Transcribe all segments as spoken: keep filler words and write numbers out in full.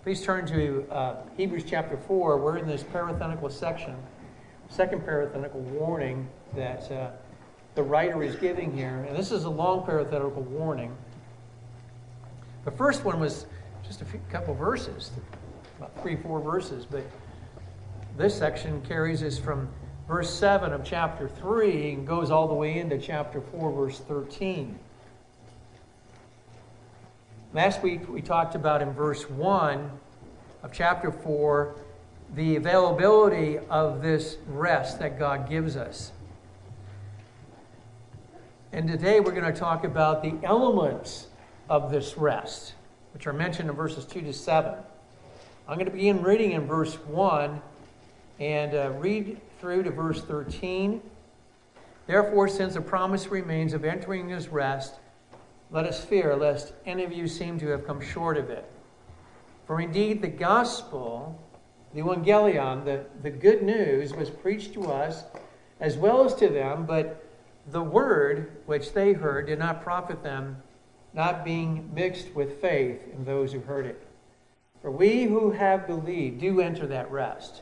Please turn to uh, Hebrews chapter four. We're in this parenthetical section, second parenthetical warning that uh, the writer is giving here. And this is a long parenthetical warning. The first one was just a few, couple verses, about three, four verses. But this section carries us from verse seven of chapter three and goes all the way into chapter four, verse thirteen. Last week we talked about in verse one of chapter four the availability of this rest that God gives us. And today we're going to talk about the elements of this rest, which are mentioned in verses two to seven. I'm going to begin reading in verse one and uh, read through to verse thirteen. Therefore, since the promise remains of entering his rest, let us fear lest any of you seem to have come short of it. For indeed the gospel, the evangelion, the, the good news, was preached to us as well as to them, but the word which they heard did not profit them, not being mixed with faith in those who heard it. For we who have believed do enter that rest.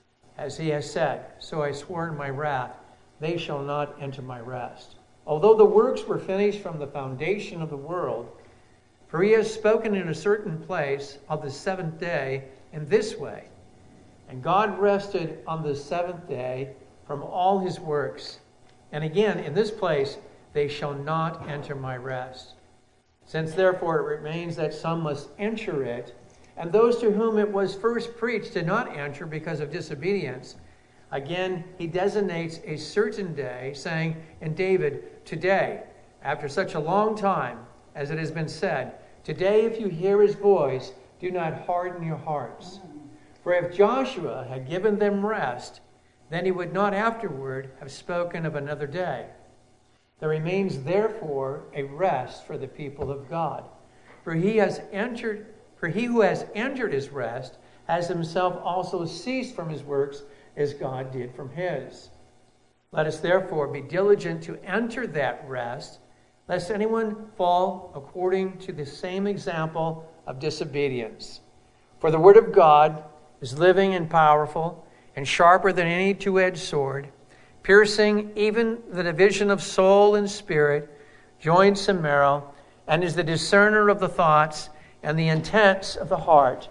As he has said, so I swore in my wrath, they shall not enter my rest. Although the works were finished from the foundation of the world, for he has spoken in a certain place of the seventh day in this way. And God rested on the seventh day from all his works. And again, in this place, they shall not enter my rest. Since therefore it remains that some must enter it, and those to whom it was first preached did not enter because of disobedience, again, he designates a certain day, saying in David, today, after such a long time, as it has been said, today if you hear his voice, do not harden your hearts. For if Joshua had given them rest, then he would not afterward have spoken of another day. There remains therefore a rest for the people of God. For he has entered, for he who has entered his rest has himself also ceased from his works, as God did from his. Let us therefore be diligent to enter that rest, lest anyone fall according to the same example of disobedience. For the word of God is living and powerful, and sharper than any two-edged sword, piercing even the division of soul and spirit, joints and marrow, and is the discerner of the thoughts and the intents of the heart.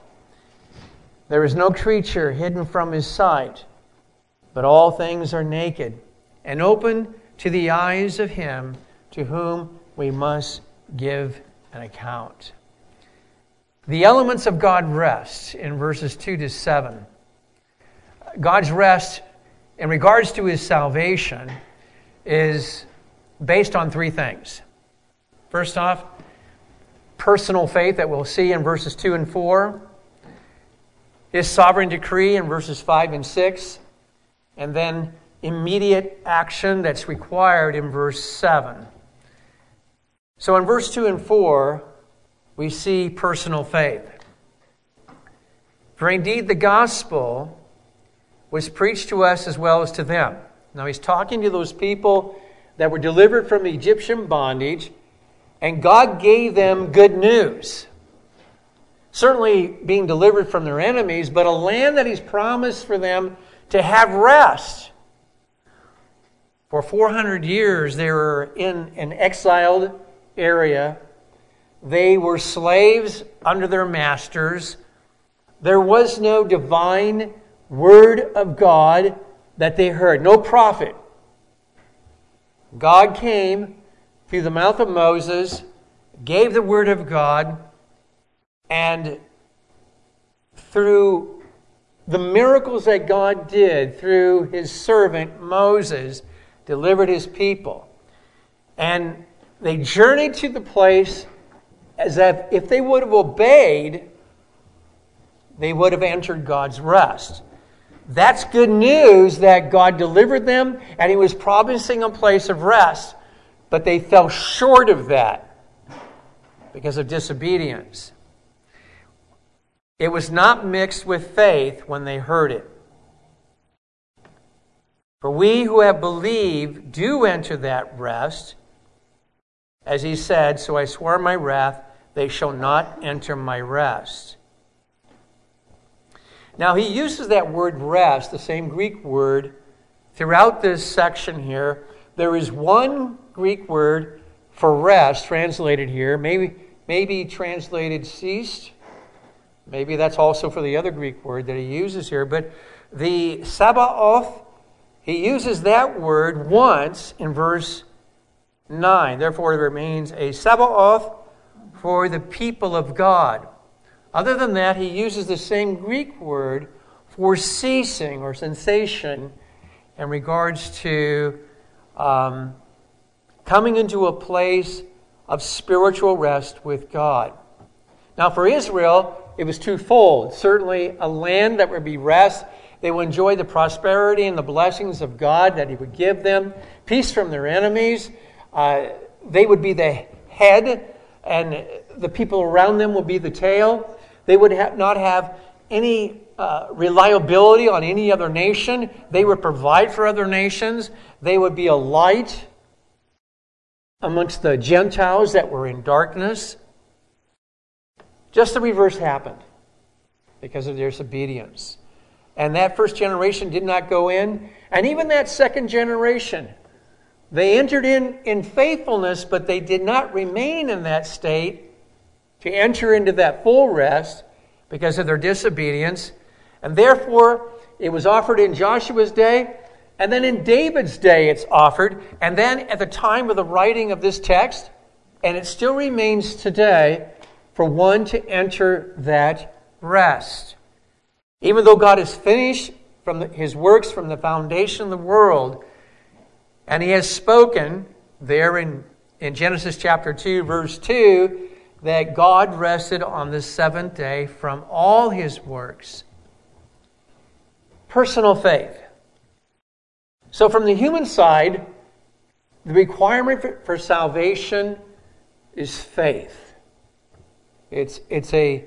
There is no creature hidden from his sight, but all things are naked and open to the eyes of him to whom we must give an account. The elements of God's rest in verses two to seven. God's rest in regards to his salvation is based on three things. First off, personal faith that we'll see in verses two and four. His sovereign decree in verses five and six. And then immediate action that's required in verse seven. So in verse two and four, we see personal faith. For indeed the gospel was preached to us as well as to them. Now he's talking to those people that were delivered from Egyptian bondage, and God gave them good news. Certainly being delivered from their enemies, but a land that he's promised for them to have rest. For four hundred years they were in an exiled area. They were slaves under their masters. There was no divine word of God that they heard. No prophet. God came through the mouth of Moses, gave the word of God, and through the miracles that God did through his servant Moses, delivered his people. And they journeyed to the place as if, if they would have obeyed, they would have entered God's rest. That's good news that God delivered them and he was promising a place of rest, but they fell short of that because of disobedience. It was not mixed with faith when they heard it. For we who have believed do enter that rest. As he said, so I swore in my wrath, they shall not enter my rest. Now, he uses that word rest, the same Greek word, throughout this section here. There is one Greek word for rest translated here, maybe, maybe translated ceased. Maybe that's also for the other Greek word that he uses here. But the Sabaoth, he uses that word once in verse nine. Therefore, there remains a Sabaoth for the people of God. Other than that, he uses the same Greek word for ceasing or cessation in regards to um, coming into a place of spiritual rest with God. Now, for Israel, it was twofold. Certainly a land that would be rest. They would enjoy the prosperity and the blessings of God that he would give them. Peace from their enemies. Uh, they would be the head, and the people around them would be the tail. They would have, not have any uh, reliability on any other nation. They would provide for other nations. They would be a light amongst the Gentiles that were in darkness. Just the reverse happened because of their disobedience. And that first generation did not go in. And even that second generation, they entered in in faithfulness, but they did not remain in that state to enter into that full rest because of their disobedience. And therefore, it was offered in Joshua's day, and then in David's day it's offered, and then at the time of the writing of this text, and it still remains today, for one to enter that rest. Even though God has finished from the, his works from the foundation of the world, and he has spoken there in, in Genesis chapter two, verse two, that God rested on the seventh day from all his works. Personal faith. So from the human side, the requirement for, for salvation is faith. It's, it's a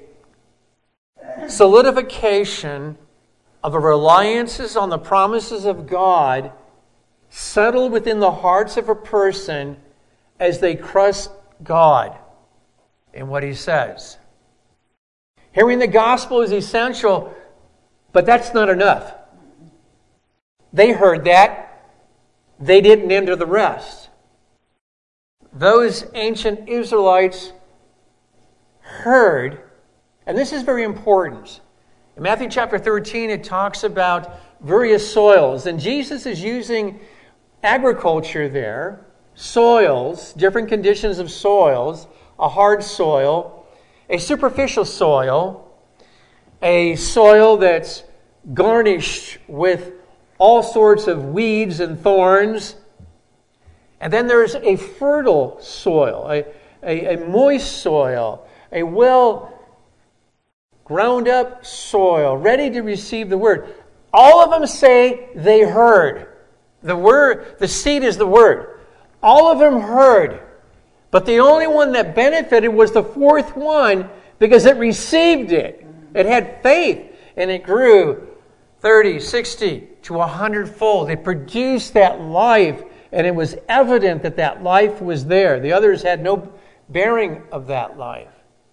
solidification of the reliances on the promises of God settled within the hearts of a person as they trust God in what he says. Hearing the gospel is essential, but that's not enough. They heard that. They didn't enter the rest. Those ancient Israelites heard, and this is very important. In Matthew chapter thirteen, it talks about various soils, and Jesus is using agriculture there, soils, different conditions of soils, a hard soil, a superficial soil, a soil that's garnished with all sorts of weeds and thorns, and then there's a fertile soil, a, a, a moist soil, a well ground up soil, ready to receive the word. All of them say they heard. The word, the seed is the word. All of them heard. But the only one that benefited was the fourth one because it received it. It had faith and it grew thirty, sixty to a hundred-fold. It produced that life, and it was evident that that life was there. The others had no bearing of that life.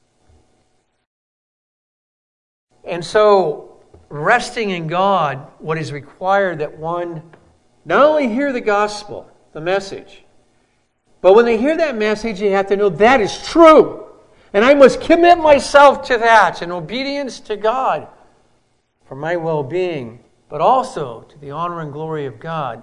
And so, resting in God, what is required that one not only hear the gospel, the message, but when they hear that message, you have to know that is true. And I must commit myself to that in obedience to God for my well-being, but also to the honor and glory of God.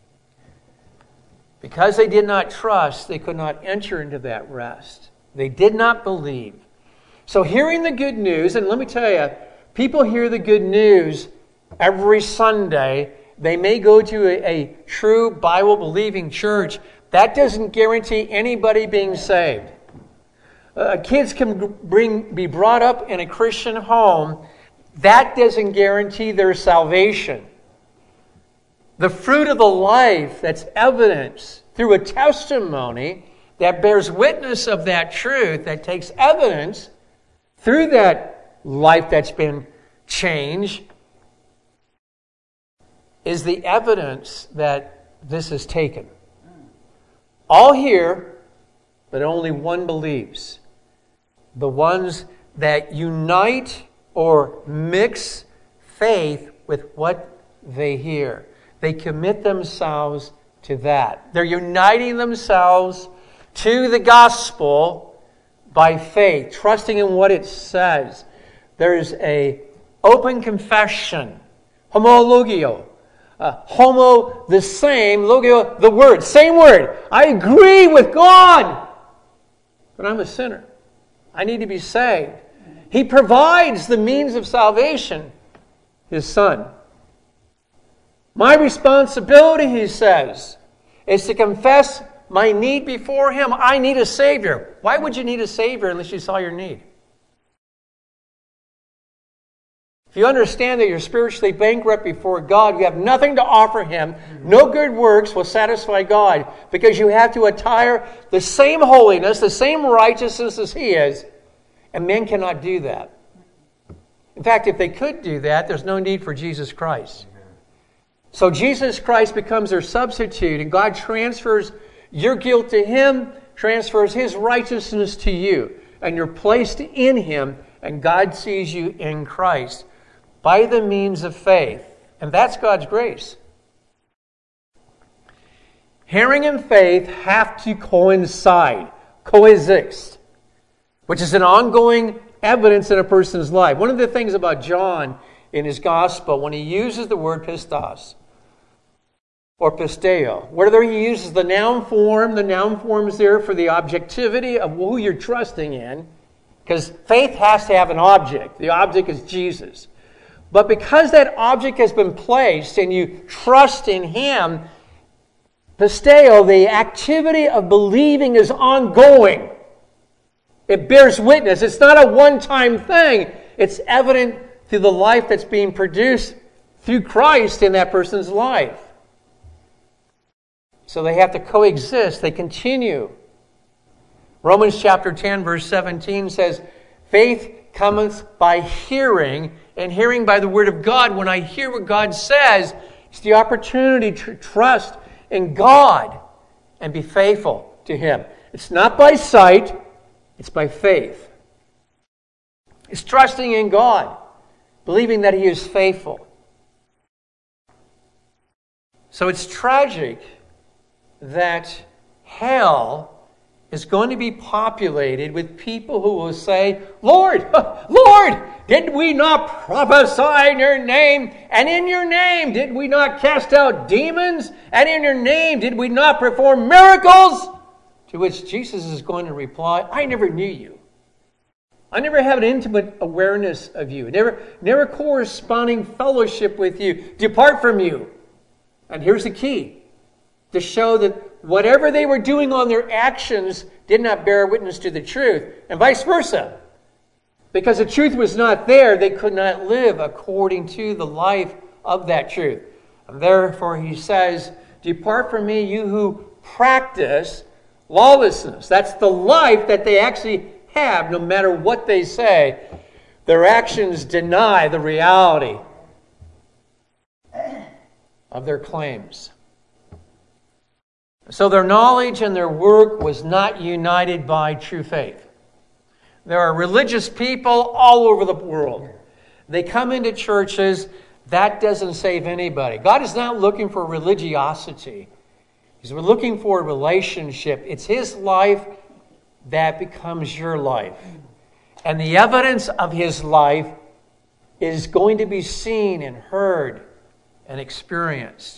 Because they did not trust, they could not enter into that rest. They did not believe. So hearing the good news, and let me tell you, people hear the good news every Sunday. They may go to a, a true Bible-believing church. That doesn't guarantee anybody being saved. Uh, kids can bring, be brought up in a Christian home. That doesn't guarantee their salvation. The fruit of the life that's evidence through a testimony that bears witness of that truth, that takes evidence through that life that's been changed, is the evidence that this is taken. All hear, but only one believes. The ones that unite or mix faith with what they hear. They commit themselves to that. They're uniting themselves to the gospel by faith, trusting in what it says. There is a open confession, homologio. Uh, homo, the same, logio, the word, same word. I agree with God, but I'm a sinner. I need to be saved. He provides the means of salvation, His Son. My responsibility, he says, is to confess my need before Him. I need a Savior. Why would you need a Savior unless you saw your need? If you understand that you're spiritually bankrupt before God, you have nothing to offer Him, no good works will satisfy God, because you have to attire the same holiness, the same righteousness as He is, and men cannot do that. In fact, if they could do that, there's no need for Jesus Christ. So Jesus Christ becomes their substitute, and God transfers your guilt to Him, transfers His righteousness to you, and you're placed in Him, and God sees you in Christ by the means of faith. And that's God's grace. Hearing and faith have to coincide, coexist, which is an ongoing evidence in a person's life. One of the things about John in his gospel, when he uses the word pistos, or pisteo, whether he uses the noun form, the noun form is there for the objectivity of who you're trusting in, because faith has to have an object. The object is Jesus. But because that object has been placed and you trust in Him, pisteo, the activity of believing, is ongoing. It bears witness. It's not a one-time thing. It's evident through the life that's being produced through Christ in that person's life. So they have to coexist. They continue. Romans chapter ten, verse seventeen says, faith cometh by hearing, and hearing by the word of God. When I hear what God says, it's the opportunity to trust in God and be faithful to Him. It's not by sight, it's by faith. It's trusting in God, believing that He is faithful. So it's tragic that hell is going to be populated with people who will say, Lord, Lord, did we not prophesy in your name? And in your name, did we not cast out demons? And in your name, did we not perform miracles? To which Jesus is going to reply, I never knew you. I never have an intimate awareness of you. Never, never corresponding fellowship with you. Depart from you. And here's the key. To show that whatever they were doing on their actions did not bear witness to the truth, and vice versa. Because the truth was not there, they could not live according to the life of that truth. And therefore he says, depart from me, you who practice lawlessness. That's the life that they actually have, no matter what they say. Their actions deny the reality of their claims. So their knowledge and their work was not united by true faith. There are religious people all over the world. They come into churches. That doesn't save anybody. God is not looking for religiosity. He's looking for a relationship. It's His life that becomes your life. And the evidence of His life is going to be seen and heard and experienced.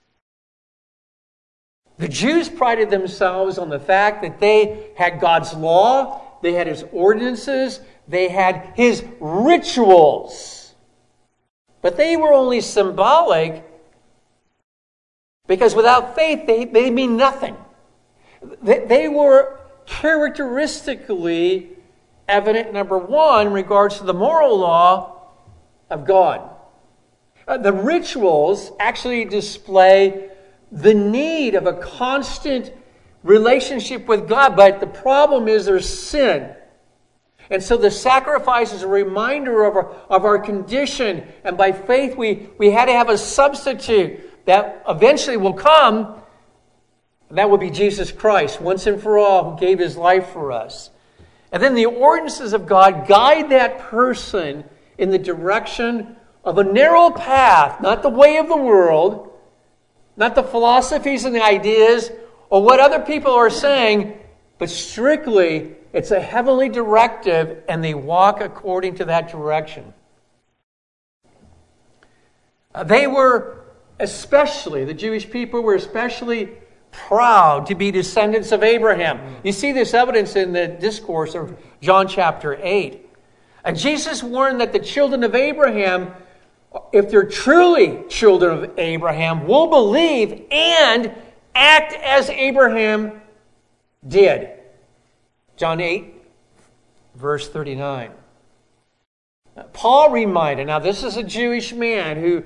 The Jews prided themselves on the fact that they had God's law, they had His ordinances, they had His rituals. But they were only symbolic because without faith they, they mean nothing. They, they were characteristically evident, number one, in regards to the moral law of God. Uh, the rituals actually display the need of a constant relationship with God, but the problem is there's sin. And so the sacrifice is a reminder of our, of our condition, and by faith we, we had to have a substitute that eventually will come, and that will be Jesus Christ, once and for all, who gave His life for us. And then the ordinances of God guide that person in the direction of a narrow path, not the way of the world, not the philosophies and the ideas, or what other people are saying, but strictly it's a heavenly directive, and they walk according to that direction. Uh, they were especially, the Jewish people were especially proud to be descendants of Abraham. You see this evidence in the discourse of John chapter eight. And Jesus warned that the children of Abraham, if they're truly children of Abraham, will believe and act as Abraham did. John eight, verse thirty-nine. Paul reminded, now this is a Jewish man who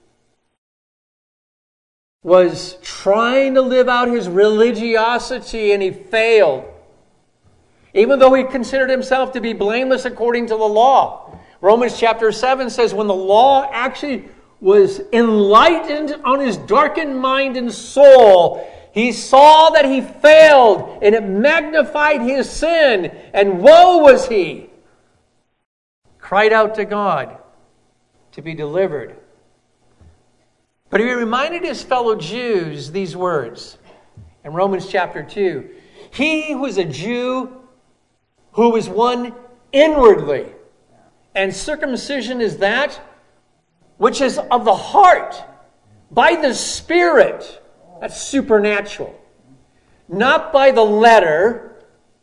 was trying to live out his religiosity, and he failed. Even though he considered himself to be blameless according to the law. Romans chapter seven says when the law actually was enlightened on his darkened mind and soul, he saw that he failed, and it magnified his sin, and woe was he. Cried out to God to be delivered. But he reminded his fellow Jews these words in Romans chapter two. He who is a Jew who is one inwardly, and circumcision is that which is of the heart, by the Spirit. That's supernatural. Not by the letter.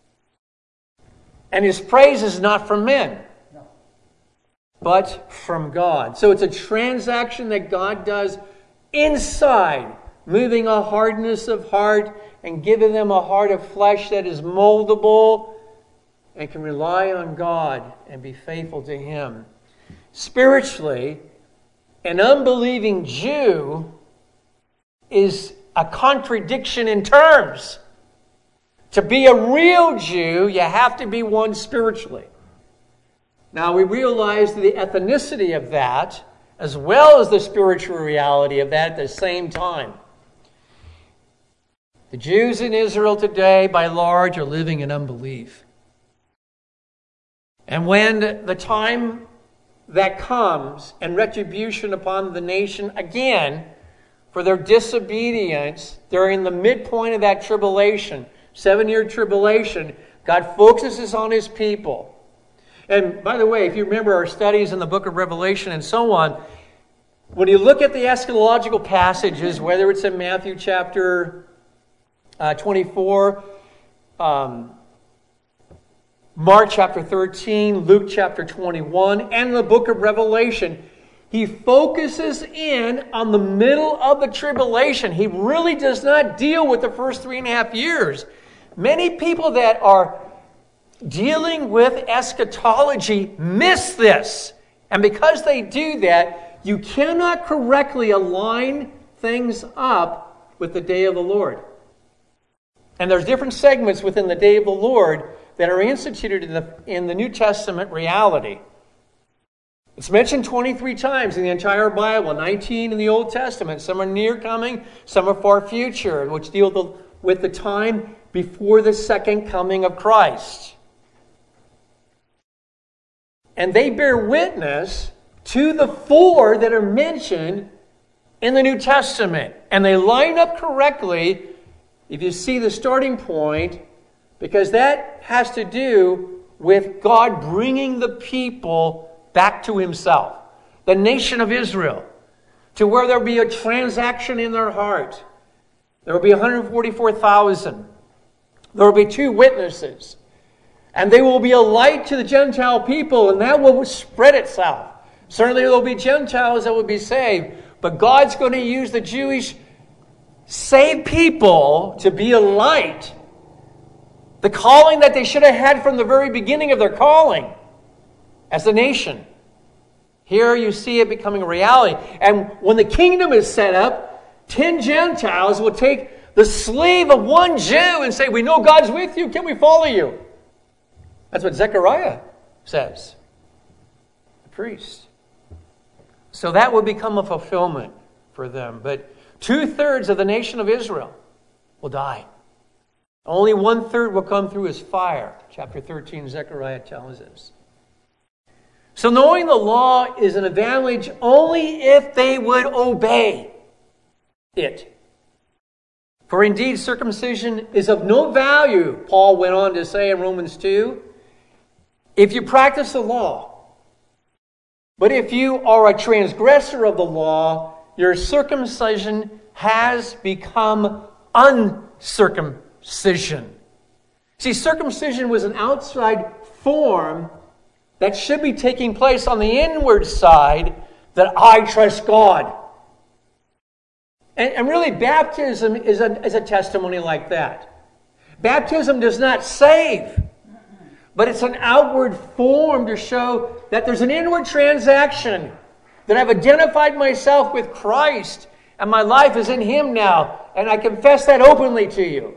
And his praise is not from men, but from God. So it's a transaction that God does inside, moving a hardness of heart and giving them a heart of flesh that is moldable and can rely on God and be faithful to Him. Spiritually, an unbelieving Jew is a contradiction in terms. To be a real Jew, you have to be one spiritually. Now, we realize the ethnicity of that, as well as the spiritual reality of that at the same time. The Jews in Israel today, by and large, are living in unbelief. And when the time that comes and retribution upon the nation again for their disobedience during the midpoint of that tribulation, seven-year tribulation, God focuses on His people. And by the way, if you remember our studies in the book of Revelation and so on, when you look at the eschatological passages, whether it's in Matthew chapter uh, twenty-four, um, Mark chapter thirteen, Luke chapter twenty-one, and the book of Revelation, he focuses in on the middle of the tribulation. He really does not deal with the first three and a half years. Many people that are dealing with eschatology miss this. And because they do that, you cannot correctly align things up with the day of the Lord. And there's different segments within the day of the Lord that are instituted in the, in the New Testament reality. It's mentioned twenty-three times in the entire Bible, nineteen in the Old Testament. Some are near coming, some are far future, which deal the, with the time before the second coming of Christ. And they bear witness to the four that are mentioned in the New Testament. And they line up correctly if you see the starting point, because that has to do with God bringing the people back to Himself, the nation of Israel, to where there will be a transaction in their heart. There will be one hundred forty-four thousand. There will be two witnesses. And they will be a light to the Gentile people, and that will spread itself. Certainly there will be Gentiles that will be saved, but God's going to use the Jewish saved people to be a light. The calling that they should have had from the very beginning of their calling as a nation. Here you see it becoming a reality. And when the kingdom is set up, ten Gentiles will take the sleeve of one Jew and say, "We know God's with you. Can we follow you?" That's what Zechariah says. The priest. So that will become a fulfillment for them. But two-thirds of the nation of Israel will die. Only one-third will come through as fire. Chapter thirteen, Zechariah tells us. So knowing the law is an advantage only if they would obey it. For indeed, circumcision is of no value, Paul went on to say in Romans two, if you practice the law. But if you are a transgressor of the law, your circumcision has become uncircumcision. See, circumcision was an outside form that should be taking place on the inward side, that I trust God. And, and really, baptism is a, is a testimony like that. Baptism does not save, but it's an outward form to show that there's an inward transaction, that I've identified myself with Christ, and my life is in Him now, and I confess that openly to you.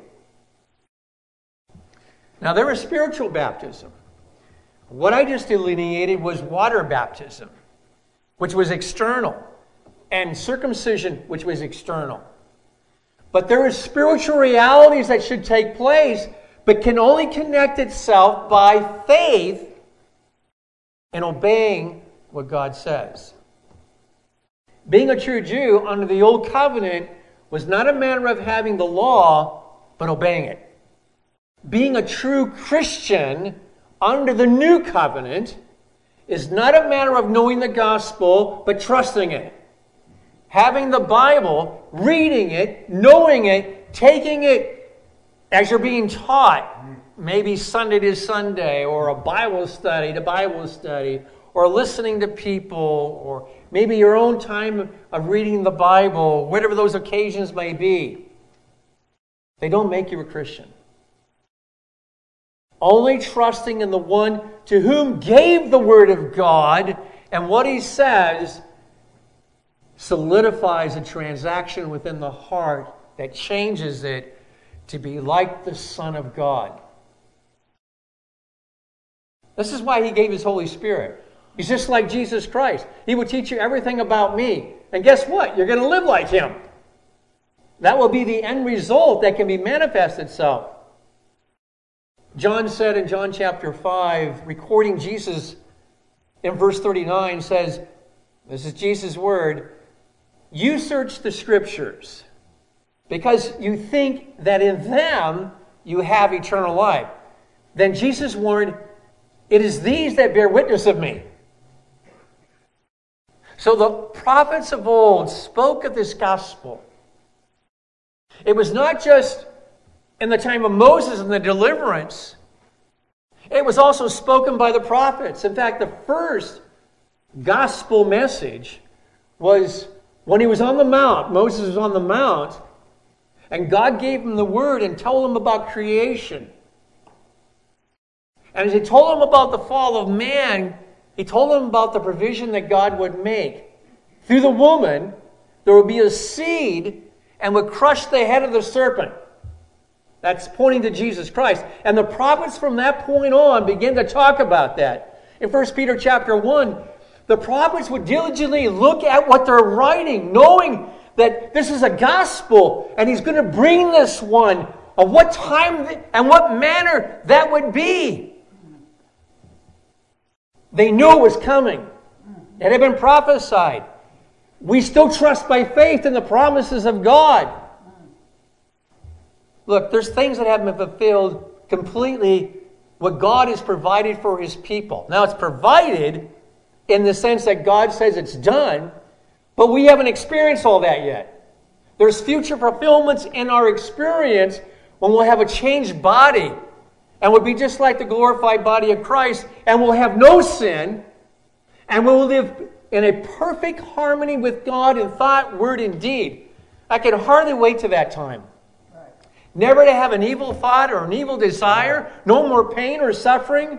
Now, there is spiritual baptism. What I just delineated was water baptism, which was external, and circumcision, which was external. But there are spiritual realities that should take place, but can only connect itself by faith and obeying what God says. Being a true Jew under the old covenant was not a matter of having the law, but obeying it. Being a true Christian under the new covenant is not a matter of knowing the gospel, but trusting it. Having the Bible, reading it, knowing it, taking it as you're being taught, maybe Sunday to Sunday, or a Bible study to Bible study, or listening to people, or maybe your own time of reading the Bible, whatever those occasions may be. They don't make you a Christian. Only trusting in the one to whom gave the Word of God and what He says solidifies a transaction within the heart that changes it to be like the Son of God. This is why He gave His Holy Spirit. He's just like Jesus Christ. He will teach you everything about me. And guess what? You're going to live like Him. That will be the end result that can be manifest itself. John said in John chapter five, recording Jesus in verse thirty-nine, says, this is Jesus' word, you search the Scriptures because you think that in them you have eternal life. Then Jesus warned, it is these that bear witness of me. So the prophets of old spoke of this gospel. It was not just in the time of Moses and the deliverance. It was also spoken by the prophets. In fact, the first gospel message was when he was on the mount. Moses was on the mount, and God gave him the word and told him about creation. And as he told him about the fall of man, he told him about the provision that God would make. Through the woman, there would be a seed and would crush the head of the serpent. That's pointing to Jesus Christ. And the prophets from that point on begin to talk about that. In First Peter chapter one, the prophets would diligently look at what they're writing, knowing that this is a gospel, and He's going to bring this one, of what time and what manner that would be. They knew it was coming. It had been prophesied. We still trust by faith in the promises of God. Look, there's things that haven't been fulfilled completely what God has provided for His people. Now, it's provided in the sense that God says it's done, but we haven't experienced all that yet. There's future fulfillments in our experience when we'll have a changed body and we'll be just like the glorified body of Christ, and we'll have no sin, and we'll live in a perfect harmony with God in thought, word, and deed. I can hardly wait to that time. Never to have an evil thought or an evil desire. No more pain or suffering.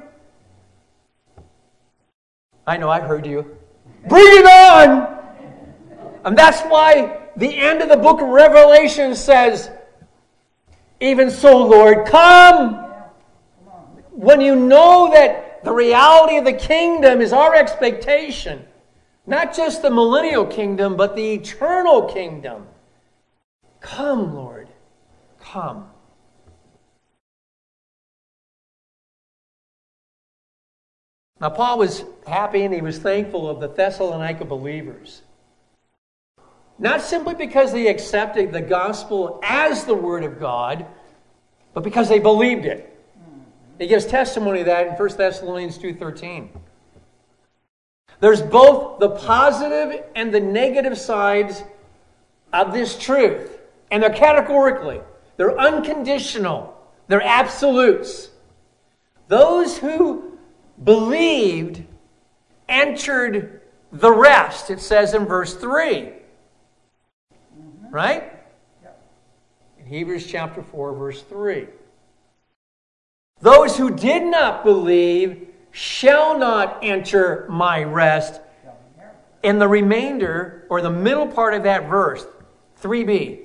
I know, I heard you. Bring it on! And that's why the end of the book of Revelation says, even so, Lord, come! When you know that the reality of the kingdom is our expectation, not just the millennial kingdom, but the eternal kingdom. Come, Lord. Come. Now, Paul was happy and he was thankful of the Thessalonica believers. Not simply because they accepted the gospel as the Word of God, but because they believed it. He gives testimony of that in First Thessalonians two thirteen. There's both the positive and the negative sides of this truth. And they're categorically. They're unconditional. They're absolutes. Those who believed entered the rest, it says in verse three. Right? In Hebrews chapter four, verse three. Those who did not believe shall not enter my rest. In the remainder, or the middle part of that verse, three b.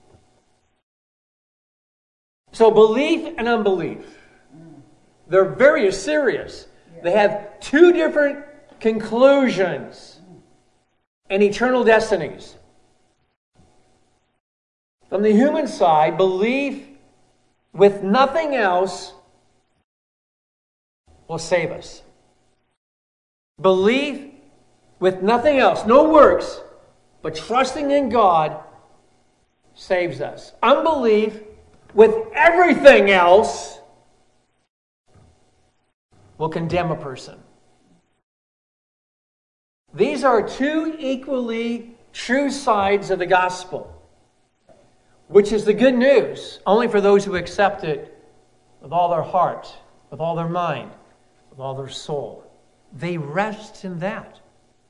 So belief and unbelief, they're very serious. They have two different conclusions and eternal destinies. From the human side, belief with nothing else will save us. Belief with nothing else, no works, but trusting in God saves us. Unbelief with everything else will condemn a person. These are two equally true sides of the gospel, which is the good news only for those who accept it with all their heart, with all their mind, with all their soul. They rest in that.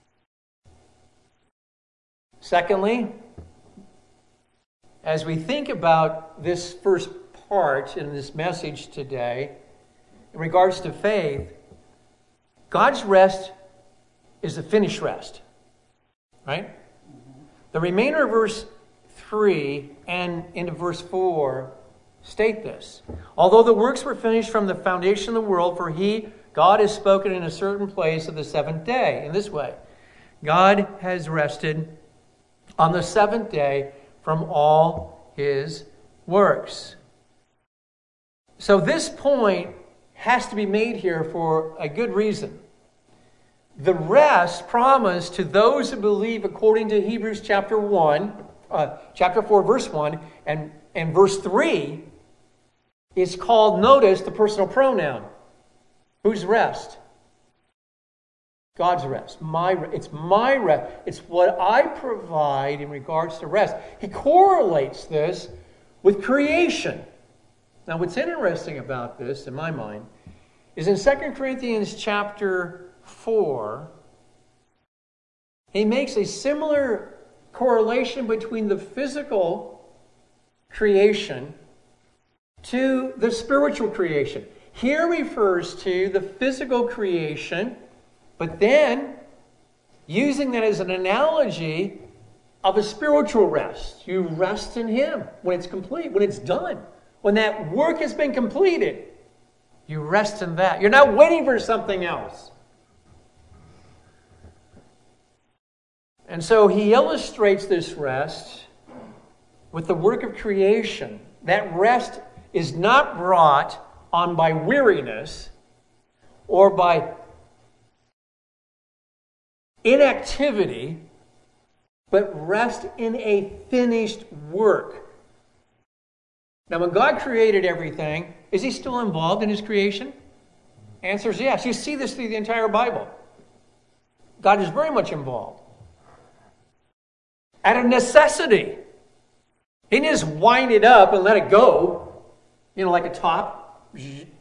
Secondly, as we think about this first part in this message today, in regards to faith, God's rest is the finished rest. Right? The remainder of verse three and into verse four state this. Although the works were finished from the foundation of the world, for he, God, has spoken in a certain place of the seventh day. In this way, God has rested on the seventh day from all his works. So this point has to be made here for a good reason. The rest promised to those who believe according to Hebrews chapter one, uh, chapter four, verse one, and, and verse three is called, notice, the personal pronoun. Whose rest? God's rest. My, it's my rest. It's what I provide in regards to rest. He correlates this with creation. Now, what's interesting about this, in my mind, is in Second Corinthians chapter four, he makes a similar correlation between the physical creation to the spiritual creation. Here refers to the physical creation, but then using that as an analogy of a spiritual rest. You rest in him when it's complete, when it's done. When that work has been completed, you rest in that. You're not waiting for something else. And so he illustrates this rest with the work of creation. That rest is not brought on by weariness or by inactivity, but rest in a finished work. Now, when God created everything, is he still involved in his creation? Answer is yes. You see this through the entire Bible. God is very much involved. Out of necessity. He didn't just wind it up and let it go, you know, like a top,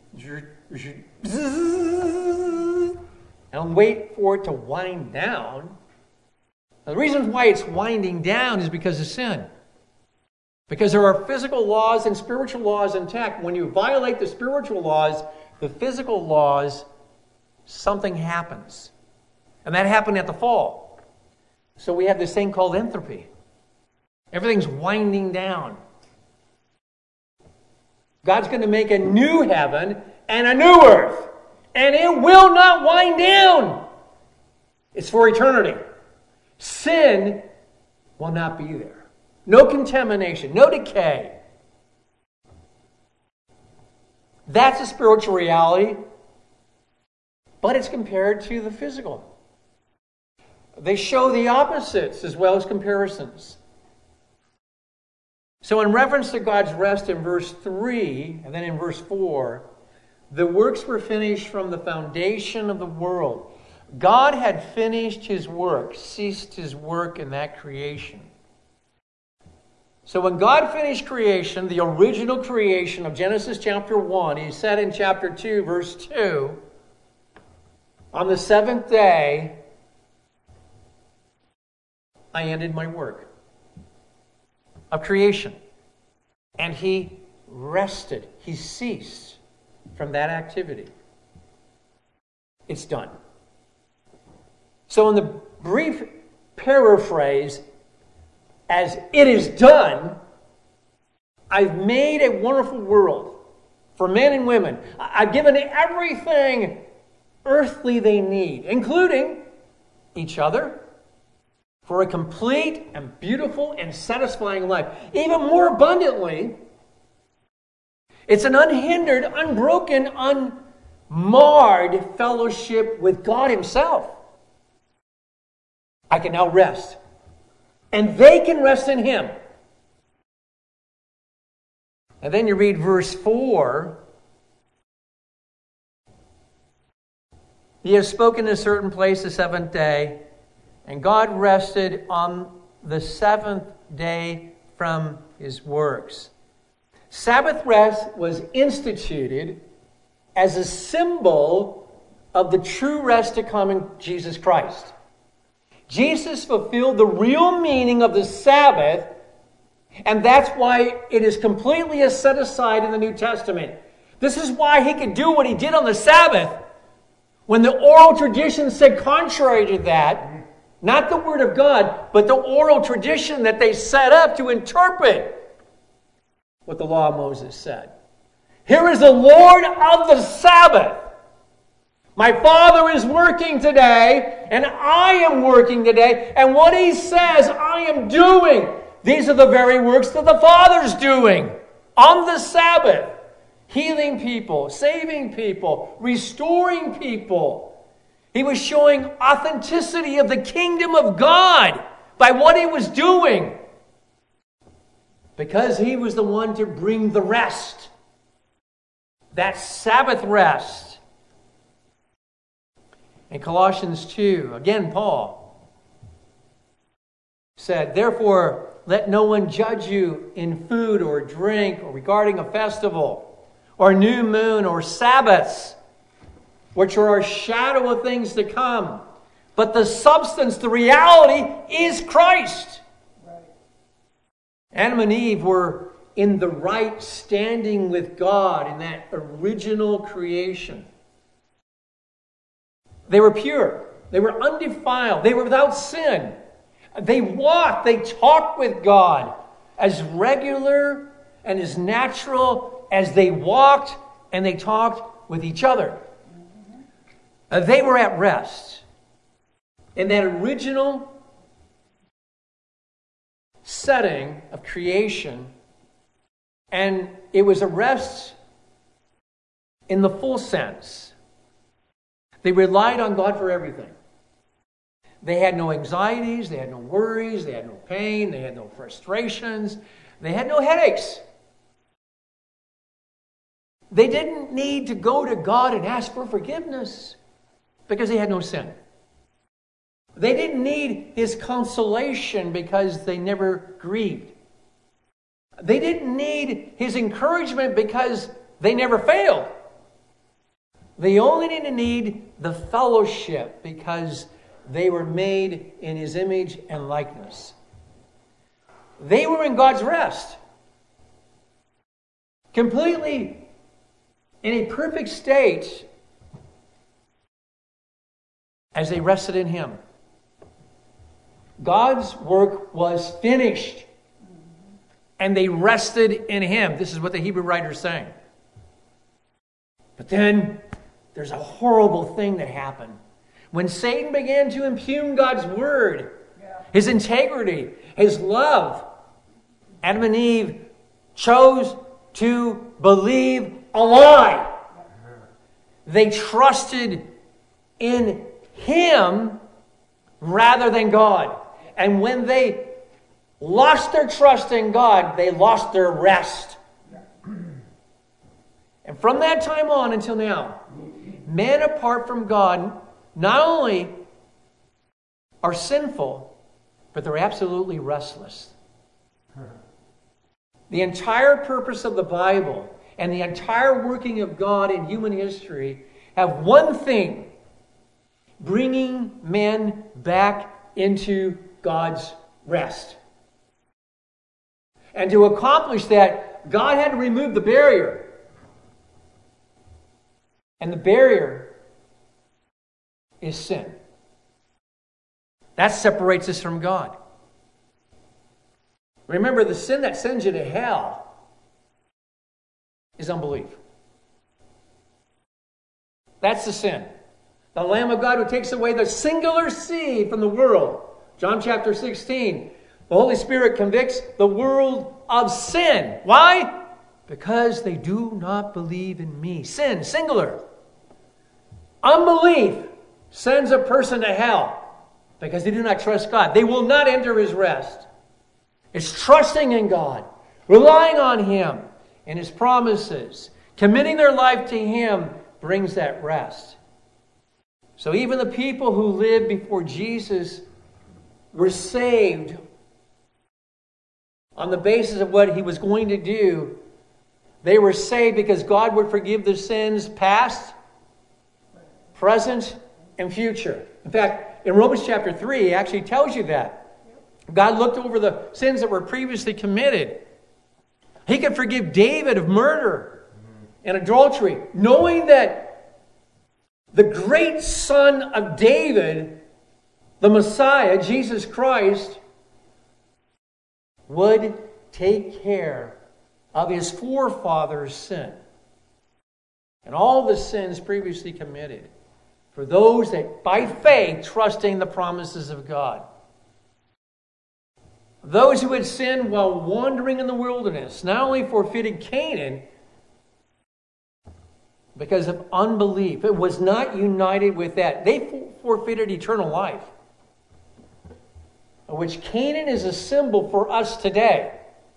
and wait for it to wind down. Now, the reason why it's winding down is because of sin. Because there are physical laws and spiritual laws intact. When you violate the spiritual laws, the physical laws, something happens. And that happened at the fall. So we have this thing called entropy. Everything's winding down. God's going to make a new heaven and a new earth. And it will not wind down. It's for eternity. Sin will not be there. No contamination, no decay. That's a spiritual reality. but it's compared to the physical. They show the opposites as well as comparisons. So in reference to God's rest in verse three, and then in verse four, the works were finished from the foundation of the world. God had finished his work, ceased his work in that creation. So when God finished creation, the original creation of Genesis chapter one, he said in chapter two, verse two, on the seventh day, I ended my work of creation. And he rested. He ceased from that activity. It's done. So in the brief paraphrase, as it is done, I've made a wonderful world for men and women. I've given everything earthly they need, including each other, for a complete and beautiful and satisfying life. Even more abundantly, it's an unhindered, unbroken, unmarred fellowship with God himself. I can now rest. And they can rest in him. And then you read verse four. He has spoken in a certain place the seventh day, and God rested on the seventh day from his works. Sabbath rest was instituted as a symbol of the true rest to come in Jesus Christ. Jesus fulfilled the real meaning of the Sabbath, and that's why it is completely set aside in the New Testament. This is why he could do what he did on the Sabbath, when the oral tradition said contrary to that. Not the Word of God, but the oral tradition that they set up to interpret what the law of Moses said. Here is the Lord of the Sabbath. My Father is working today, and I am working today, and what he says I am doing. These are the very works that the Father's doing on the Sabbath. Healing people, saving people, restoring people. He was showing authenticity of the kingdom of God by what he was doing. Because he was the one to bring the rest. That Sabbath rest. In Colossians two, again Paul said, therefore let no one judge you in food or drink or regarding a festival or new moon or Sabbaths, which are a shadow of things to come. But the substance, the reality, is Christ. Right. Adam and Eve were in the right standing with God in that original creation. They were pure. They were undefiled. They were without sin. They walked, they talked with God as regular and as natural as they walked and they talked with each other. Uh, they were at rest in that original setting of creation, and it was a rest in the full sense. They relied on God for everything. They had no anxieties, they had no worries, they had no pain, they had no frustrations, they had no headaches. They didn't need to go to God and ask for forgiveness, because they had no sin. They didn't need his consolation because they never grieved. They didn't need his encouragement because they never failed. They only didn't need the fellowship because they were made in his image and likeness. They were in God's rest. Completely in a perfect state as they rested in him. God's work was finished. And they rested in him. This is what the Hebrew writer is saying. But then there's a horrible thing that happened. When Satan began to impugn God's word, yeah. his integrity, his love, Adam and Eve chose to believe a lie. They trusted in Him rather than God. And when they lost their trust in God, they lost their rest. And from that time on until now, men apart from God not only are sinful, but they're absolutely restless. The entire purpose of the Bible and the entire working of God in human history have one thing: bringing men back into God's rest. And to accomplish that, God had to remove the barrier. And the barrier is sin. That separates us from God. Remember, the sin that sends you to hell is unbelief. That's the sin. The Lamb of God who takes away the singular seed from the world. John chapter sixteen. The Holy Spirit convicts the world of sin. Why? Because they do not believe in me. Sin, singular. Unbelief sends a person to hell because they do not trust God. They will not enter His rest. It's trusting in God, relying on Him and His promises, committing their life to Him brings that rest. So even the people who lived before Jesus were saved on the basis of what He was going to do. They were saved because God would forgive their sins past, present, and future. In fact, in Romans chapter three, it actually tells you that. God looked over the sins that were previously committed. He could forgive David of murder and adultery, knowing that the great son of David, the Messiah, Jesus Christ, would take care of his forefathers' sin and all the sins previously committed for those that by faith trusting the promises of God. Those who had sinned while wandering in the wilderness not only forfeited Canaan because of unbelief. It was not united with that. They forfeited eternal life, which Canaan is a symbol for us today.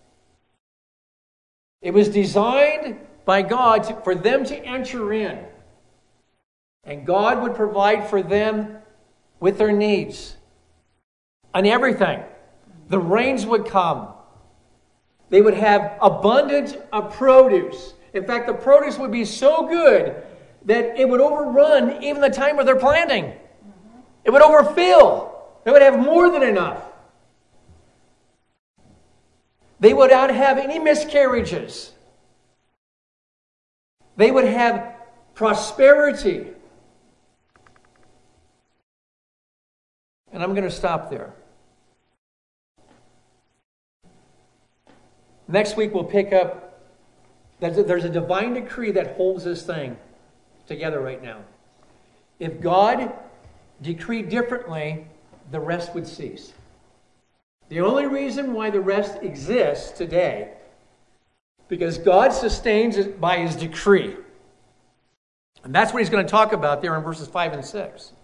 It was designed by God to, for them to enter in. And God would provide for them with their needs on everything. The rains would come. They would have abundance of produce. In fact, the produce would be so good that it would overrun even the time where they're planting. It would overfill. They would have more than enough. They would not have any miscarriages. They would have prosperity. And I'm going to stop there. Next week we'll pick up. There's a divine decree that holds this thing together right now. If God decreed differently, the rest would cease. The only reason why the rest exists today, because God sustains it by His decree. And that's what He's going to talk about there in verses five and six.